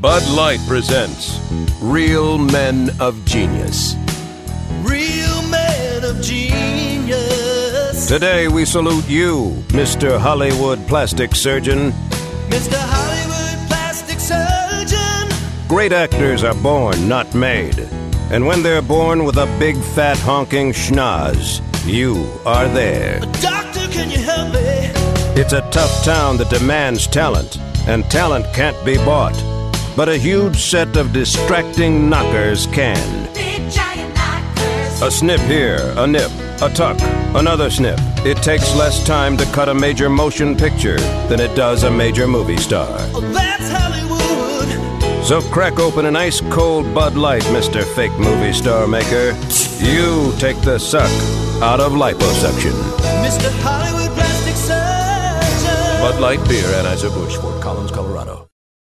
Bud Light presents Real Men of Genius. Real men of genius. Today we salute you, Mr. Hollywood Plastic Surgeon. Mr. Hollywood Plastic Surgeon. Great actors are born, not made. And when they're born with a big, fat, honking schnoz, you are there. Doctor, can you help me? It's a tough town that demands talent, and talent can't be bought. But a huge set of distracting knockers can. Big giant knockers. A snip here, a nip, a tuck, another snip. It takes less time to cut a major motion picture than it does a major movie star. Oh, that's Hollywood. So crack open an ice-cold Bud Light, Mr. Fake Movie Star Maker. You take the suck out of liposuction. Mr. Hollywood Plastic Surgeon. Bud Light Beer, Anheuser-Busch, Fort Collins, Colorado.